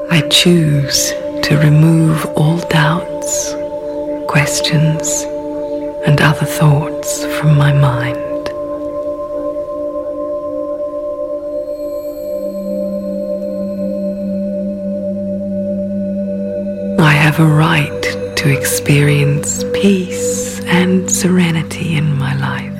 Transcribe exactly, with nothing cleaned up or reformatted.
I choose to remove all doubts, questions, and other thoughts from my mind. I have a right to experience peace and serenity in my life.